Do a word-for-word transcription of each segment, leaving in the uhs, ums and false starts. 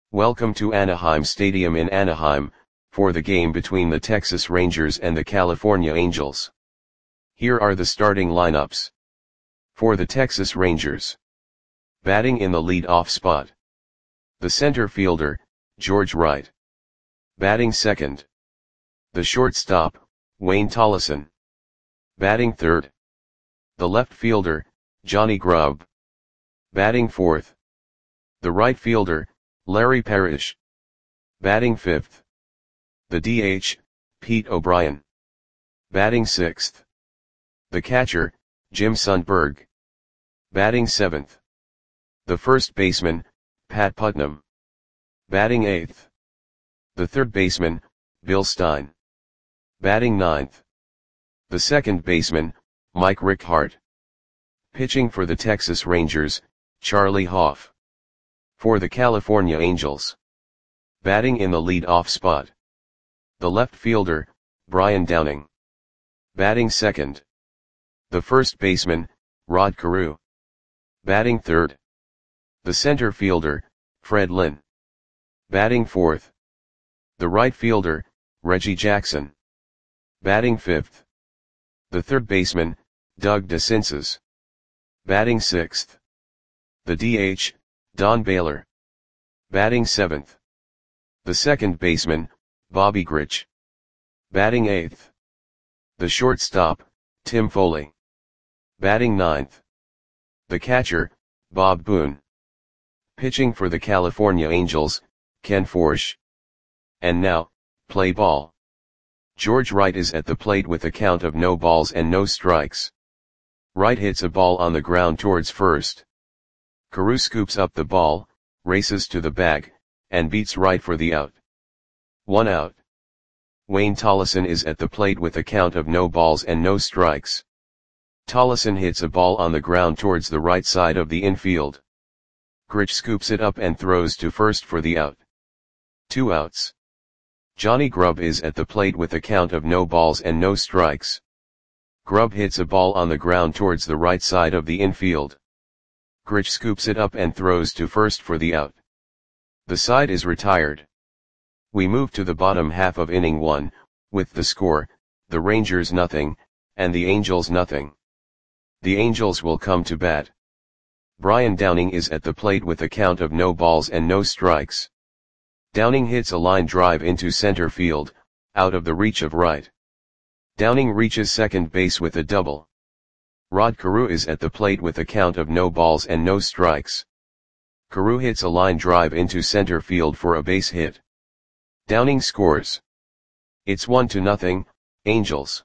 Welcome to Anaheim Stadium in Anaheim, for the game between the Texas Rangers and the California Angels. Here are the starting lineups. For the Texas Rangers. Batting in the lead-off spot. The center fielder, George Wright. Batting second. The shortstop, Wayne Tolleson. Batting third. The left fielder, Johnny Grubb. Batting fourth. The right fielder, Larry Parrish. Batting fifth. The D H, Pete O'Brien. Batting sixth. The catcher, Jim Sundberg. Batting seventh. The first baseman, Pat Putnam. Batting eighth. The third baseman, Bill Stein. Batting ninth. The second baseman, Mike Rickhart. Pitching for the Texas Rangers, Charlie Hoff. For the California Angels. Batting in the lead-off spot. The left fielder, Brian Downing. Batting second. The first baseman, Rod Carew. Batting third. The center fielder, Fred Lynn. Batting fourth. The right fielder, Reggie Jackson. Batting fifth. The third baseman, Doug DeCinces. Batting sixth. The D H, Don Baylor. Batting seventh. The second baseman, Bobby Grich. Batting eighth. The shortstop, Tim Foley. Batting ninth. The catcher, Bob Boone. Pitching for the California Angels, Ken Forsch. And now, play ball. George Wright is at the plate with a count of no balls and no strikes. Wright hits a ball on the ground towards first. Carew scoops up the ball, races to the bag, and beats Wright for the out. One out. Wayne Tolleson is at the plate with a count of no balls and no strikes. Tolleson hits a ball on the ground towards the right side of the infield. Grich scoops it up and throws to first for the out. Two outs. Johnny Grubb is at the plate with a count of no balls and no strikes. Grubb hits a ball on the ground towards the right side of the infield. Grich scoops it up and throws to first for the out. The side is retired. We move to the bottom half of inning one, with the score, the Rangers nothing, and the Angels nothing. The Angels will come to bat. Brian Downing is at the plate with a count of no balls and no strikes. Downing hits a line drive into center field, out of the reach of Wright. Downing reaches second base with a double. Rod Carew is at the plate with a count of no balls and no strikes. Carew hits a line drive into center field for a base hit. Downing scores. It's one to nothing, Angels.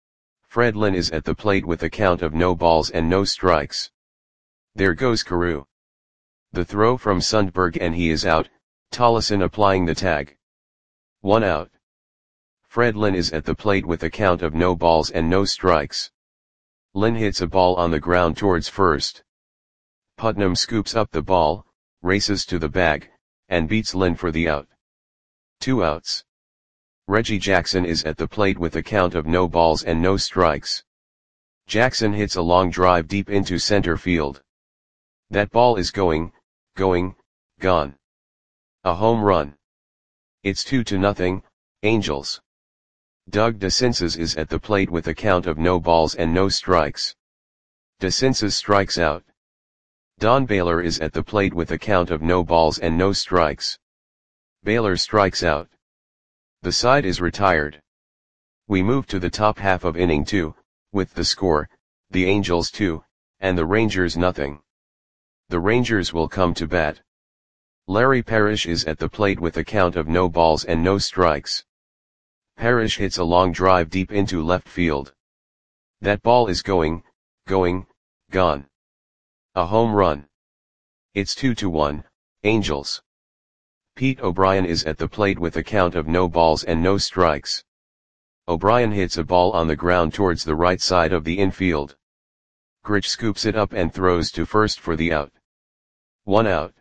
Fred Lynn is at the plate with a count of no balls and no strikes. There goes Carew. The throw from Sundberg and he is out, Tolleson applying the tag. One out. Fred Lynn is at the plate with a count of no balls and no strikes. Lynn hits a ball on the ground towards first. Putnam scoops up the ball, races to the bag, and beats Lynn for the out. Two outs. Reggie Jackson is at the plate with a count of no balls and no strikes. Jackson hits a long drive deep into center field. That ball is going, going, gone. A home run. It's two to nothing, Angels. Doug DeCinces is at the plate with a count of no balls and no strikes. DeCinces strikes out. Don Baylor is at the plate with a count of no balls and no strikes. Baylor strikes out. The side is retired. We move to the top half of inning two, with the score, the Angels two, and the Rangers nothing. The Rangers will come to bat. Larry Parrish is at the plate with a count of no balls and no strikes. Parrish hits a long drive deep into left field. That ball is going, going, gone. A home run. It's two to one, Angels. Pete O'Brien is at the plate with a count of no balls and no strikes. O'Brien hits a ball on the ground towards the right side of the infield. Grich scoops it up and throws to first for the out. One out.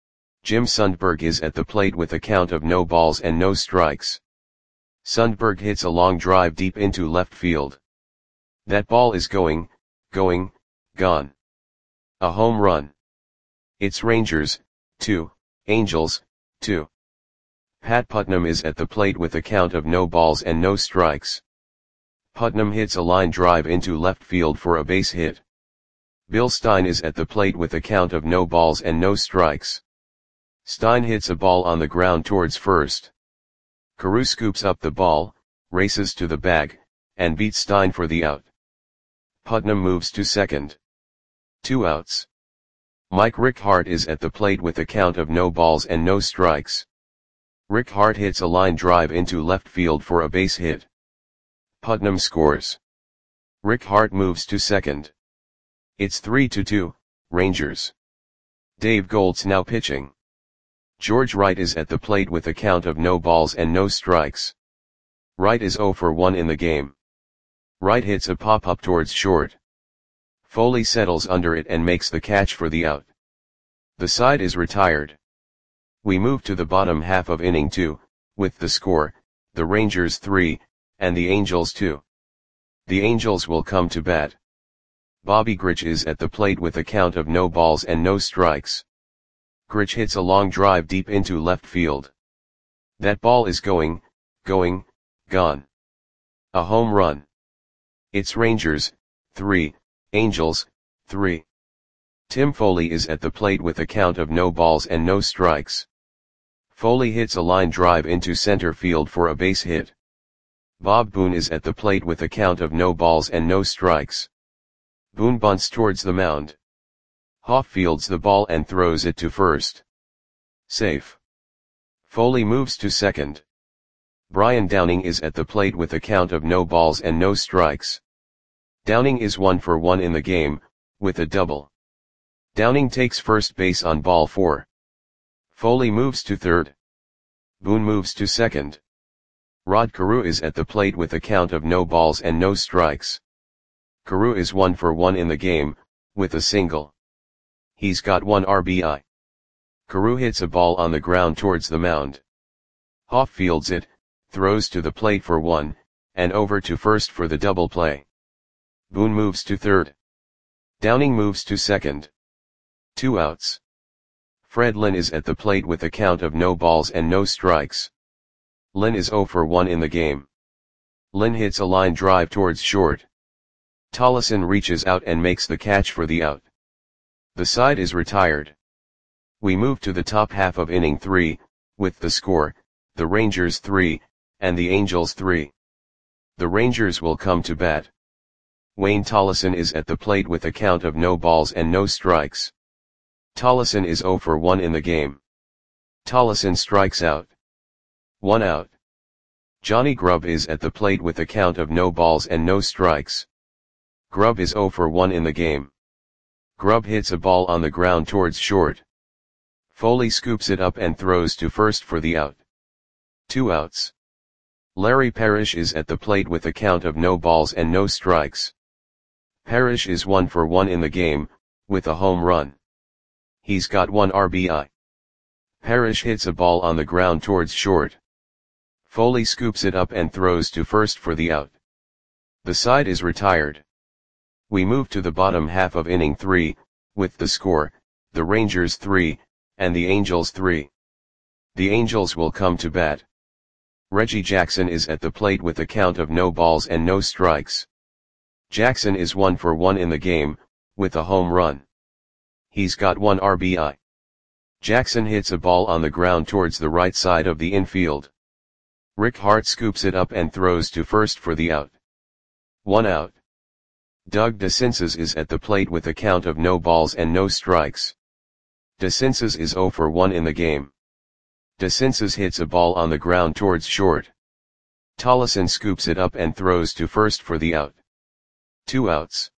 Jim Sundberg is at the plate with a count of no balls and no strikes. Sundberg hits a long drive deep into left field. That ball is going, going, gone. A home run. It's Rangers, two, Angels, two. Pat Putnam is at the plate with a count of no balls and no strikes. Putnam hits a line drive into left field for a base hit. Bill Stein is at the plate with a count of no balls and no strikes. Stein hits a ball on the ground towards first. Carew scoops up the ball, races to the bag, and beats Stein for the out. Putnam moves to second. Two outs. Mike Rick Hart is at the plate with a count of no balls and no strikes. Rick Hart hits a line drive into left field for a base hit. Putnam scores. Rick Hart moves to second. It's three to two, Rangers. Dave Goltz now pitching. George Wright is at the plate with a count of no balls and no strikes. Wright is oh for one in the game. Wright hits a pop-up towards short. Foley settles under it and makes the catch for the out. The side is retired. We move to the bottom half of inning two, with the score, the Rangers three, and the Angels two. The Angels will come to bat. Bobby Grich is at the plate with a count of no balls and no strikes. Grich hits a long drive deep into left field. That ball is going, going, gone. A home run. It's Rangers, three, Angels, three. Tim Foley is at the plate with a count of no balls and no strikes. Foley hits a line drive into center field for a base hit. Bob Boone is at the plate with a count of no balls and no strikes. Boone bunts towards the mound. Hoff fields the ball and throws it to first. Safe. Foley moves to second. Brian Downing is at the plate with a count of no balls and no strikes. Downing is one for one in the game, with a double. Downing takes first base on ball four. Foley moves to third. Boone moves to second. Rod Carew is at the plate with a count of no balls and no strikes. Carew is one for one in the game, with a single. He's got one R B I. Carew hits a ball on the ground towards the mound. Hoff fields it, throws to the plate for one, and over to first for the double play. Boone moves to third. Downing moves to second. Two outs. Fred Lynn is at the plate with a count of no balls and no strikes. Lynn is oh for one in the game. Lynn hits a line drive towards short. Tollison reaches out and makes the catch for the out. The side is retired. We move to the top half of inning three, with the score, the Rangers three, and the Angels three. The Rangers will come to bat. Wayne Tollison is at the plate with a count of no balls and no strikes. Tollison is oh for one in the game. Tollison strikes out. One out. Johnny Grubb is at the plate with a count of no balls and no strikes. Grubb is oh for one in the game. Grubb hits a ball on the ground towards short. Foley scoops it up and throws to first for the out. Two outs. Larry Parrish is at the plate with a count of no balls and no strikes. Parrish is one for one in the game, with a home run. He's got one R B I. Parrish hits a ball on the ground towards short. Foley scoops it up and throws to first for the out. The side is retired. We move to the bottom half of inning three, with the score, the Rangers three, and the Angels three. The Angels will come to bat. Reggie Jackson is at the plate with a count of no balls and no strikes. Jackson is one for one in the game, with a home run. He's got one R B I. Jackson hits a ball on the ground towards the right side of the infield. Rick Hart scoops it up and throws to first for the out. One out. Doug DeCinces is at the plate with a count of no balls and no strikes. DeCinces is oh for one in the game. DeCinces hits a ball on the ground towards short. Tollison scoops it up and throws to first for the out. Two outs.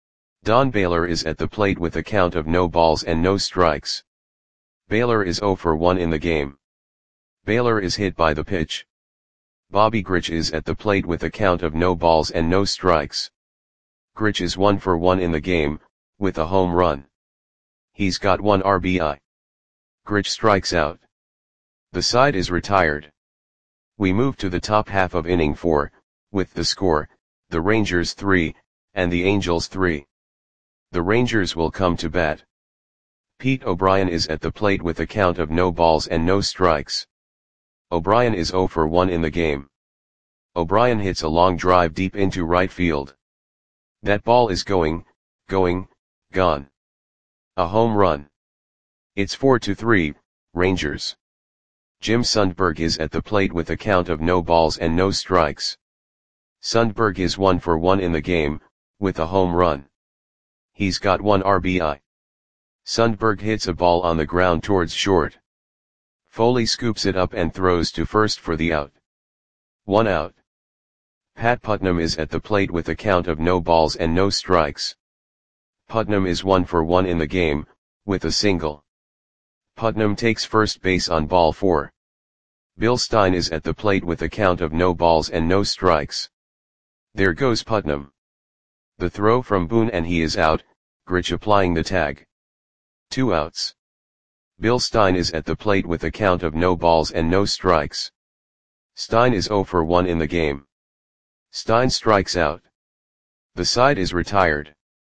Don Baylor is at the plate with a count of no balls and no strikes. Baylor is oh for one in the game. Baylor is hit by the pitch. Bobby Grich is at the plate with a count of no balls and no strikes. Grich is one for one in the game, with a home run. He's got one R B I. Grich strikes out. The side is retired. We move to the top half of inning four, with the score, the Rangers three, and the Angels three. The Rangers will come to bat. Pete O'Brien is at the plate with a count of no balls and no strikes. O'Brien is zero for one in the game. O'Brien hits a long drive deep into right field. That ball is going, going, gone. A home run. It's four to three, Rangers. Jim Sundberg is at the plate with a count of no balls and no strikes. Sundberg is one for one in the game, with a home run. He's got one R B I. Sundberg hits a ball on the ground towards short. Foley scoops it up and throws to first for the out. One out. Pat Putnam is at the plate with a count of no balls and no strikes. Putnam is one for one in the game, with a single. Putnam takes first base on ball four. Bill Stein is at the plate with a count of no balls and no strikes. There goes Putnam. The throw from Boone and he is out, Grich applying the tag. Two outs. Bill Stein is at the plate with a count of no balls and no strikes. Stein is zero for one in the game. Stein strikes out. The side is retired.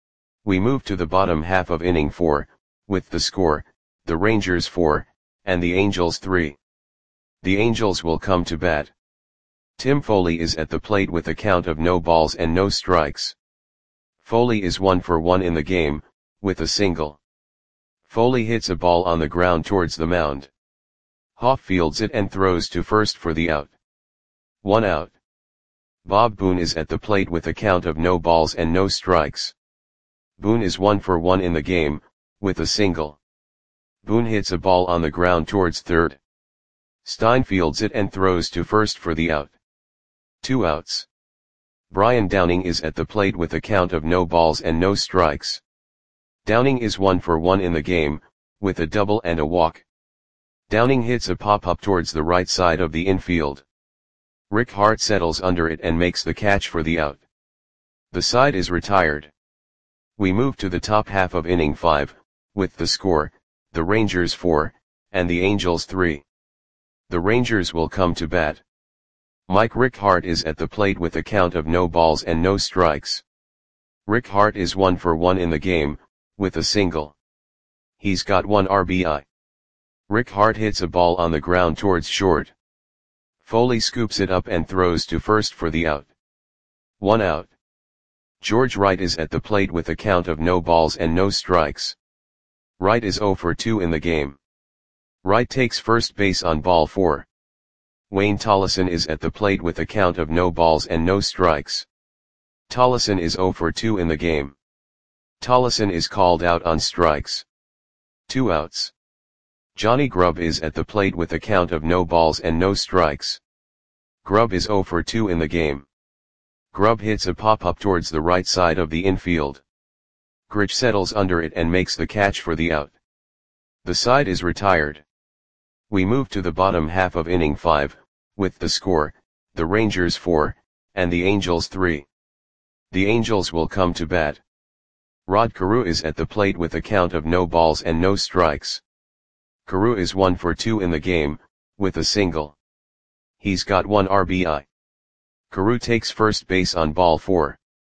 We move to the bottom half of inning four, with the score, the Rangers four, and the Angels three. The Angels will come to bat. Tim Foley is at the plate with a count of no balls and no strikes. Foley is one for one in the game, with a single. Foley hits a ball on the ground towards the mound. Hoff fields it and throws to first for the out. One out. Bob Boone is at the plate with a count of no balls and no strikes. Boone is one for one in the game, with a single. Boone hits a ball on the ground towards third. Stein fields it and throws to first for the out. Two outs. Brian Downing is at the plate with a count of no balls and no strikes. Downing is one for one in the game, with a double and a walk. Downing hits a pop-up towards the right side of the infield. Rick Hart settles under it and makes the catch for the out. The side is retired. We move to the top half of inning five, with the score, the Rangers four, and the Angels three. The Rangers will come to bat. Mike Rick Hart is at the plate with a count of no balls and no strikes. Rick Hart is one for one in the game, with a single. He's got one R B I. Rick Hart hits a ball on the ground towards short. Foley scoops it up and throws to first for the out. One out. George Wright is at the plate with a count of no balls and no strikes. Wright is zero for two in the game. Wright takes first base on ball four. Wayne Tollison is at the plate with a count of no balls and no strikes. Tollison is zero for two in the game. Tollison is called out on strikes. Two outs. Johnny Grubb is at the plate with a count of no balls and no strikes. Grubb is zero for two in the game. Grubb hits a pop-up towards the right side of the infield. Grich settles under it and makes the catch for the out. The side is retired. We move to the bottom half of inning five, with the score, the Rangers four, and the Angels three. The Angels will come to bat. Rod Carew is at the plate with a count of no balls and no strikes. Carew is one for two in the game, with a single. He's got one R B I. Carew takes first base on ball four.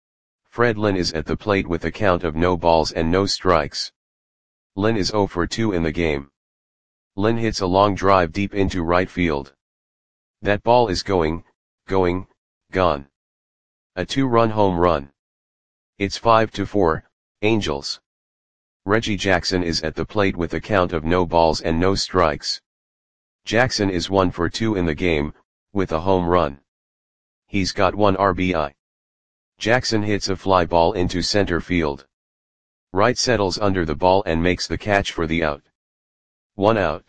Fred Lynn is at the plate with a count of no balls and no strikes. Lynn is zero for two in the game. Lynn hits a long drive deep into right field. That ball is going, going, gone. A two-run home run. It's five to four, Angels. Reggie Jackson is at the plate with a count of no balls and no strikes. Jackson is one for two in the game, with a home run. He's got one R B I. Jackson hits a fly ball into center field. Wright settles under the ball and makes the catch for the out. One out.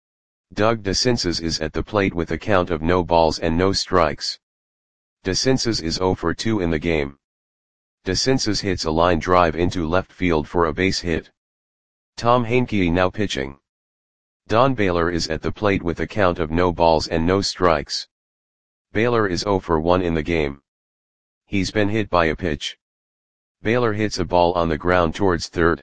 Doug DeCinces is at the plate with a count of no balls and no strikes. DeCinces is zero for two in the game. DeCinces hits a line drive into left field for a base hit. Tom Heinke now pitching. Don Baylor is at the plate with a count of no balls and no strikes. Baylor is zero for one in the game. He's been hit by a pitch. Baylor hits a ball on the ground towards third.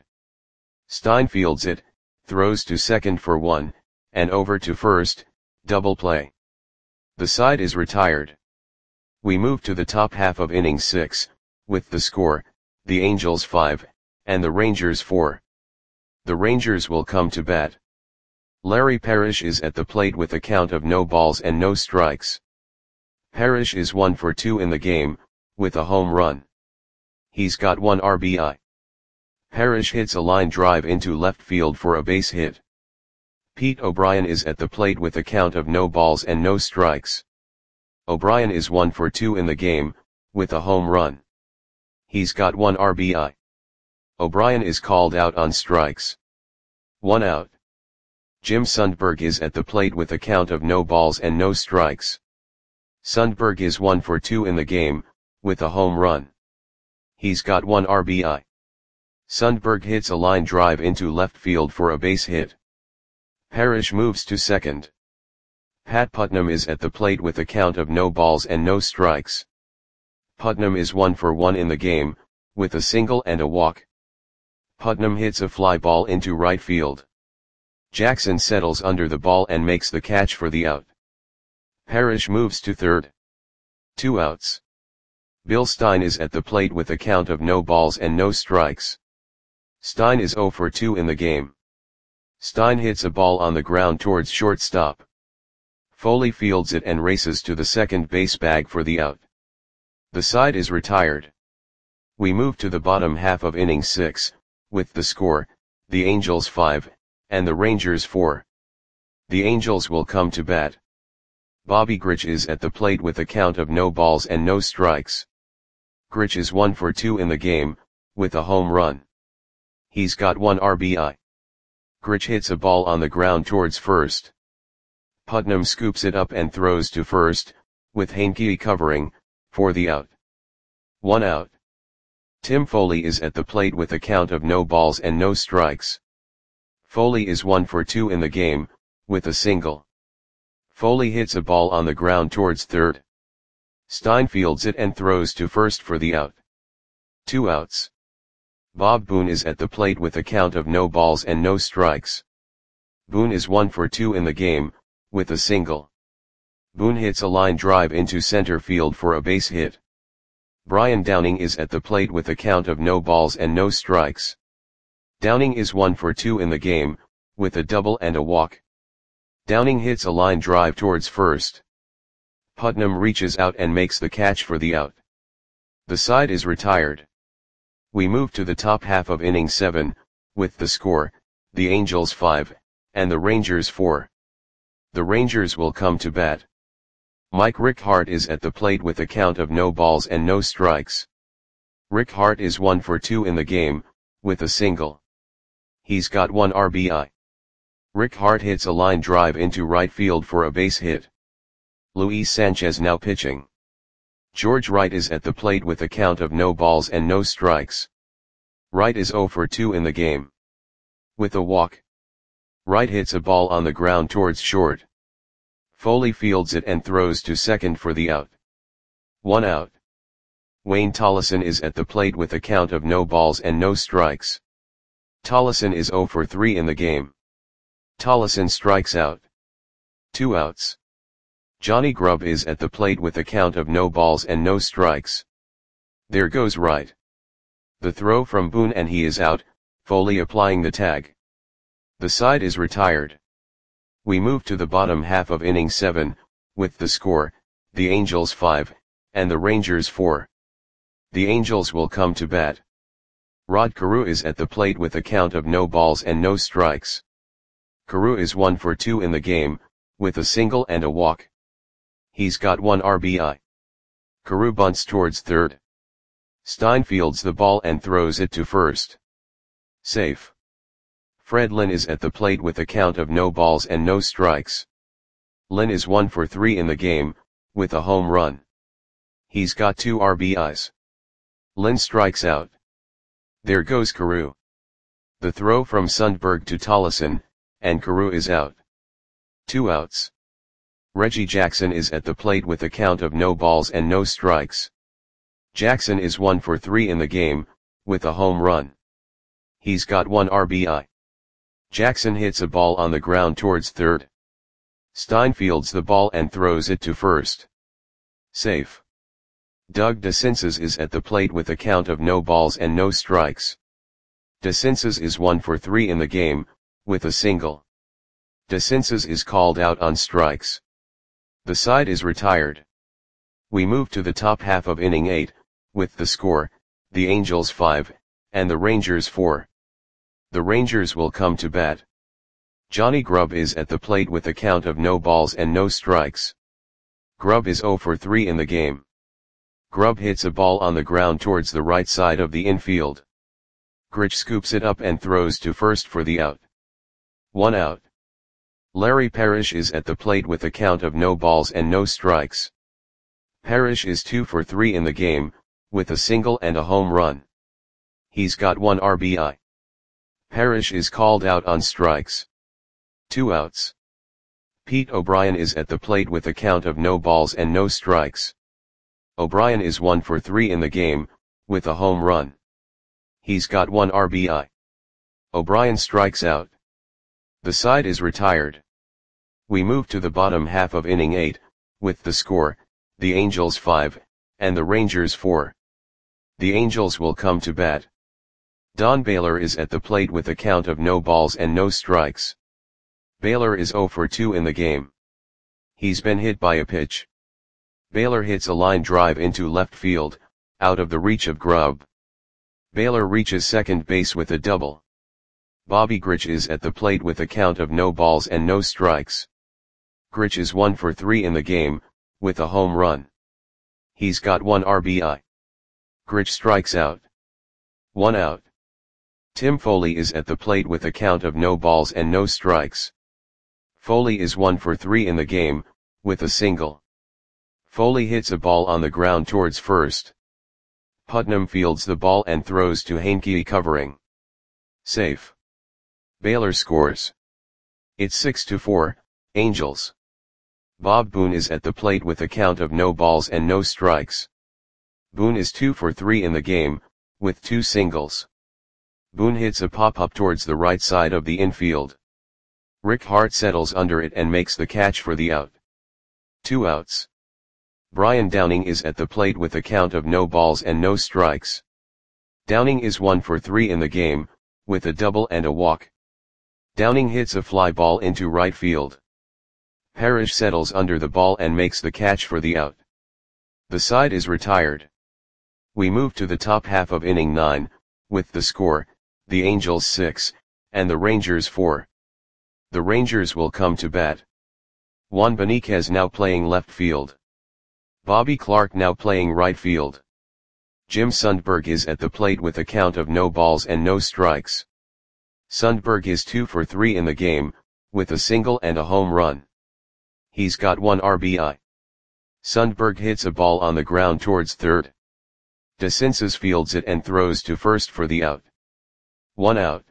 Stein fields it, throws to second for one, and over to first, double play. The side is retired. We move to the top half of inning six, with the score, the Angels five, and the Rangers four. The Rangers will come to bat. Larry Parrish is at the plate with a count of no balls and no strikes. Parrish is one for two in the game, with a home run. He's got one R B I. Parrish hits a line drive into left field for a base hit. Pete O'Brien is at the plate with a count of no balls and no strikes. O'Brien is one for two in the game, with a home run. He's got one R B I. O'Brien is called out on strikes. One out. Jim Sundberg is at the plate with a count of no balls and no strikes. Sundberg is one for two in the game, with a home run. He's got one R B I. Sundberg hits a line drive into left field for a base hit. Parrish moves to second. Pat Putnam is at the plate with a count of no balls and no strikes. Putnam is one for one in the game, with a single and a walk. Putnam hits a fly ball into right field. Jackson settles under the ball and makes the catch for the out. Parrish moves to third. Two outs. Bill Stein is at the plate with a count of no balls and no strikes. Stein is zero for two in the game. Stein hits a ball on the ground towards shortstop. Foley fields it and races to the second base bag for the out. The side is retired. We move to the bottom half of inning six, with the score, the Angels five, and the Rangers four. The Angels will come to bat. Bobby Grich is at the plate with a count of no balls and no strikes. Grich is one for two in the game, with a home run. He's got one R B I. Grich hits a ball on the ground towards first. Putnam scoops it up and throws to first, with Heinke covering, for the out. One out. Tim Foley is at the plate with a count of no balls and no strikes. Foley is one for two in the game, with a single. Foley hits a ball on the ground towards third. Stein fields it and throws to first for the out. Two outs. Bob Boone is at the plate with a count of no balls and no strikes. Boone is one for two in the game, with a single. Boone hits a line drive into center field for a base hit. Brian Downing is at the plate with a count of no balls and no strikes. Downing is one for two in the game, with a double and a walk. Downing hits a line drive towards first. Putnam reaches out and makes the catch for the out. The side is retired. We move to the top half of inning seven, with the score, the Angels five, and the Rangers four. The Rangers will come to bat. Mike Rickhart is at the plate with a count of no balls and no strikes. Rickhart is one for two in the game, with a single. He's got one R B I. Rickhart hits a line drive into right field for a base hit. Luis Sanchez now pitching. George Wright is at the plate with a count of no balls and no strikes. Wright is zero for two in the game. With a walk. Wright hits a ball on the ground towards short. Foley fields it and throws to second for the out. One out. Wayne Tollison is at the plate with a count of no balls and no strikes. Tollison is zero for three in the game. Tollison strikes out. Two outs. Johnny Grubb is at the plate with a count of no balls and no strikes. There goes Wright. The throw from Boone and he is out, Foley applying the tag. The side is retired. We move to the bottom half of inning seven, with the score, the Angels five, and the Rangers four. The Angels will come to bat. Rod Carew is at the plate with a count of no balls and no strikes. Carew is one for two in the game, with a single and a walk. He's got one R B I. Carew bunts towards third. Stein fields the ball and throws it to first. Safe. Fred Lynn is at the plate with a count of no balls and no strikes. Lynn is one for three in the game, with a home run. He's got two R B Is. Lynn strikes out. There goes Carew. The throw from Sundberg to Tollison, and Carew is out. Two outs. Reggie Jackson is at the plate with a count of no balls and no strikes. Jackson is one for three in the game, with a home run. He's got one R B I. Jackson hits a ball on the ground towards third. Stein fields the ball and throws it to first. Safe. Doug DeCinces is at the plate with a count of no balls and no strikes. DeCinces is one for three in the game, with a single. DeCinces is called out on strikes. The side is retired. We move to the top half of inning eight, with the score, the Angels five, and the Rangers four. The Rangers will come to bat. Johnny Grubb is at the plate with a count of no balls and no strikes. Grubb is zero for three in the game. Grubb hits a ball on the ground towards the right side of the infield. Grich scoops it up and throws to first for the out. One out. Larry Parrish is at the plate with a count of no balls and no strikes. Parrish is two for three in the game, with a single and a home run. He's got one R B I. Parrish is called out on strikes. Two outs. Pete O'Brien is at the plate with a count of no balls and no strikes. O'Brien is one for three in the game, with a home run. He's got one R B I. O'Brien strikes out. The side is retired. We move to the bottom half of inning eight, with the score, the Angels five, and the Rangers four. The Angels will come to bat. Don Baylor is at the plate with a count of no balls and no strikes. Baylor is zero for two in the game. He's been hit by a pitch. Baylor hits a line drive into left field, out of the reach of Grubb. Baylor reaches second base with a double. Bobby Grich is at the plate with a count of no balls and no strikes. Grich is one for three in the game, with a home run. He's got one R B I. Grich strikes out. One out. Tim Foley is at the plate with a count of no balls and no strikes. Foley is one for three in the game, with a single. Foley hits a ball on the ground towards first. Putnam fields the ball and throws to Heinke covering. Safe. Baylor scores. It's six to four, Angels. Bob Boone is at the plate with a count of no balls and no strikes. Boone is two for three in the game, with two singles. Boone hits a pop-up towards the right side of the infield. Rick Hart settles under it and makes the catch for the out. Two outs. Brian Downing is at the plate with a count of no balls and no strikes. Downing is one for three in the game, with a double and a walk. Downing hits a fly ball into right field. Parrish settles under the ball and makes the catch for the out. The side is retired. We move to the top half of inning nine, with the score, the Angels six, and the Rangers four. The Rangers will come to bat. Juan Beniquez now playing left field. Bobby Clark now playing right field. Jim Sundberg is at the plate with a count of no balls and no strikes. Sundberg is two for three in the game, with a single and a home run. He's got one R B I. Sundberg hits a ball on the ground towards third. DeCinces fields it and throws to first for the out. One out.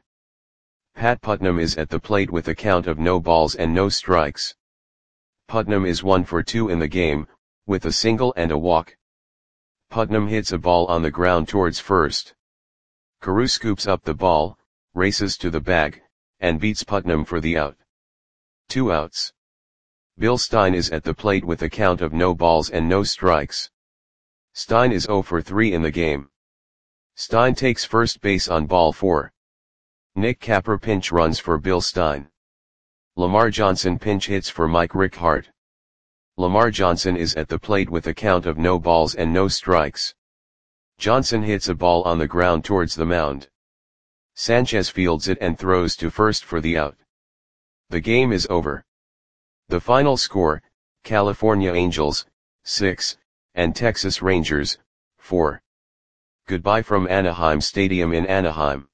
Pat Putnam is at the plate with a count of no balls and no strikes. Putnam is one for two in the game, with a single and a walk. Putnam hits a ball on the ground towards first. Carew scoops up the ball, races to the bag, and beats Putnam for the out. Two outs. Bill Stein is at the plate with a count of no balls and no strikes. Stein is zero for three in the game. Stein takes first base on ball four. Nick Capra pinch runs for Bill Stein. Lamar Johnson pinch hits for Mike Rick Hart. Lamar Johnson is at the plate with a count of no balls and no strikes. Johnson hits a ball on the ground towards the mound. Sanchez fields it and throws to first for the out. The game is over. The final score, California Angels, six, and Texas Rangers, four. Goodbye from Anaheim Stadium in Anaheim.